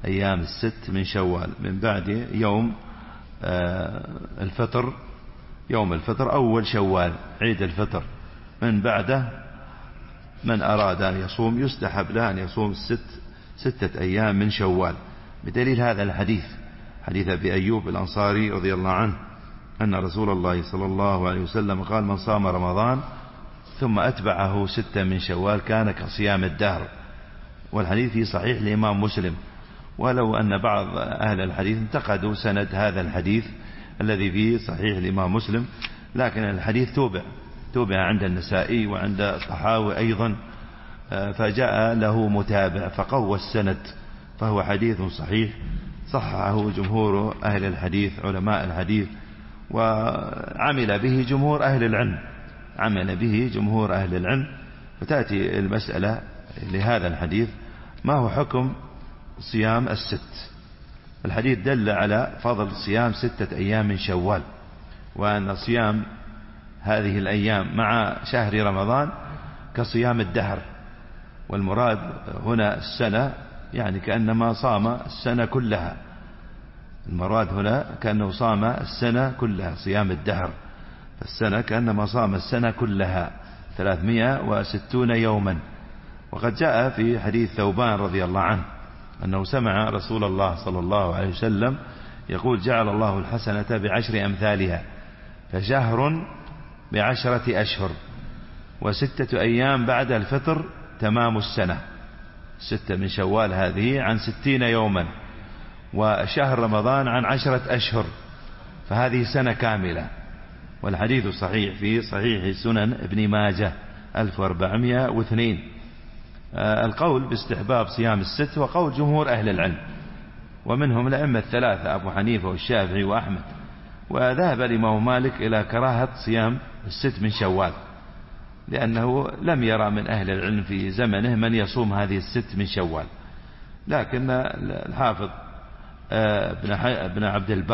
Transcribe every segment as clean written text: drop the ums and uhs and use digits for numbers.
أيام الست من شوال من بعد يوم الفطر، يوم الفطر أول شوال عيد الفطر. من بعده من أراد أن يصوم يستحب له أن يصوم 6 أيام من شوال، بدليل هذا الحديث، حديث أبي أيوب الأنصاري رضي الله عنه أن رسول الله صلى الله عليه وسلم قال: من صام رمضان ثم أتبعه 6 من شوال كان كصيام الدهر. والحديث في صحيح الإمام مسلم، ولو أن بعض أهل الحديث انتقدوا سند هذا الحديث الذي في صحيح الإمام مسلم، لكن الحديث توبع عند النسائي وعند الطحاوي أيضا، فجاء له متابع فقوى السند، فهو حديث صحيح صححه جمهور أهل الحديث علماء الحديث، وعمل به جمهور أهل العلم، عمل به جمهور أهل العلم. فتأتي المسألة لهذا الحديث: ما هو حكم صيام الست؟ الحديث دل على فضل صيام 6 أيام من شوال، وأن صيام هذه الأيام مع شهر رمضان كصيام الدهر، والمراد هنا السنة، يعني كأنما صام السنة كلها، المراد هنا كأنه صام السنة كلها، صيام الدهر، فالسنة كأنما صام السنة كلها 360 يوما. وقد جاء في حديث ثوبان رضي الله عنه أنه سمع رسول الله صلى الله عليه وسلم يقول: جعل الله الحسنة ب10 أمثالها، فشهر ب10 أشهر، و6 أيام بعد الفطر تمام السنة. 6 من شوال هذه عن 60 يوما، وشهر رمضان عن 10 أشهر، فهذه سنة كاملة. والحديث صحيح في صحيح سنن ابن ماجه 1402. القول باستحباب صيام الست وقول جمهور أهل العلم، ومنهم الأئمة الثلاثة أبو حنيفة والشافعي وأحمد. وذهب الإمام مالك إلى كراهة صيام 6 من شوال، لأنه لم يرى من أهل العلم في زمنه من يصوم هذه 6 من شوال. لكن الحافظ ابن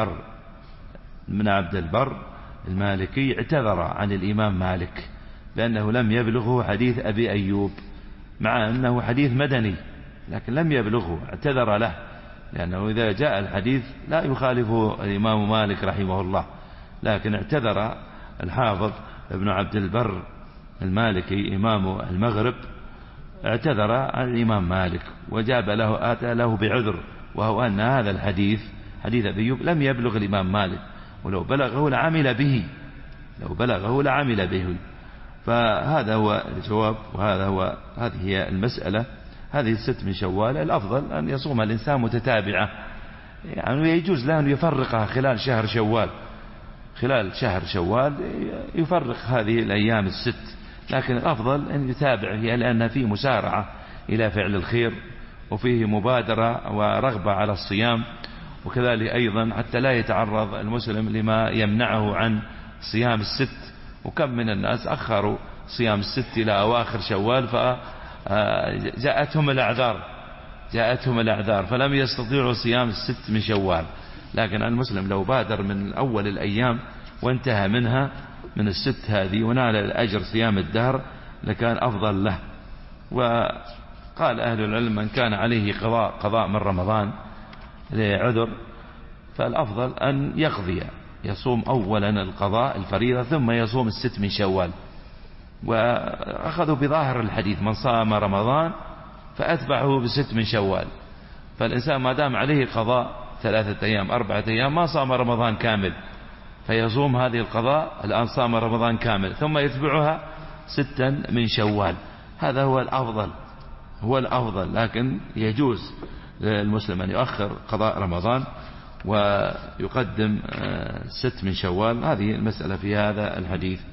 عبد البر المالكي اعتذر عن الإمام مالك بأنه لم يبلغه حديث أبي أيوب، مع أنه حديث مدني لكن لم يبلغه، اعتذر له، لأنه إذا جاء الحديث لا يخالفه الإمام مالك رحمه الله. لكن اعتذر الحافظ ابن عبد البر المالكي إمام المغرب، اعتذر عن الإمام مالك وجاب له، آتى له بعذر، وهو أن هذا الحديث حديث أبي أيوب لم يبلغ الإمام مالك، ولو بلغه لعمل به، لو بلغه لعمل به. فهذا هو الجواب، هذه هي المسألة. هذه 6 من شوال الأفضل أن يصوم الإنسان متتابعة، يعني يجوز له أن يفرقها خلال شهر شوال، خلال شهر شوال يفرق هذه الأيام 6، لكن الأفضل أن يتابع فيها، لأن فيه مسارعة إلى فعل الخير، وفيه مبادرة ورغبة على الصيام، وكذلك أيضا حتى لا يتعرض المسلم لما يمنعه عن صيام 6. وكم من الناس أخروا صيام 6 إلى أواخر شوال فجاءتهم الأعذار فلم يستطيعوا صيام 6 من شوال. لكن المسلم لو بادر من أول الأيام وانتهى منها من 6 هذه ونال الأجر صيام الدهر لكان أفضل له. وقال أهل العلم: من كان عليه قضاء من رمضان لعذر فالأفضل أن يقضي، يصوم أولا القضاء الفريضة ثم يصوم 6 من شوال. وأخذوا بظاهر الحديث: من صام رمضان فأتبعه ب6 من شوال. فالإنسان ما دام عليه قضاء 3 أيام 4 أيام ما صام رمضان كامل، فيصوم هذه القضاء، الآن صام رمضان كامل ثم يتبعها 6 من شوال. هذا هو الأفضل. لكن يجوز للمسلم أن يؤخر قضاء رمضان ويقدم 6 من شوال. هذه المسألة في هذا الحديث.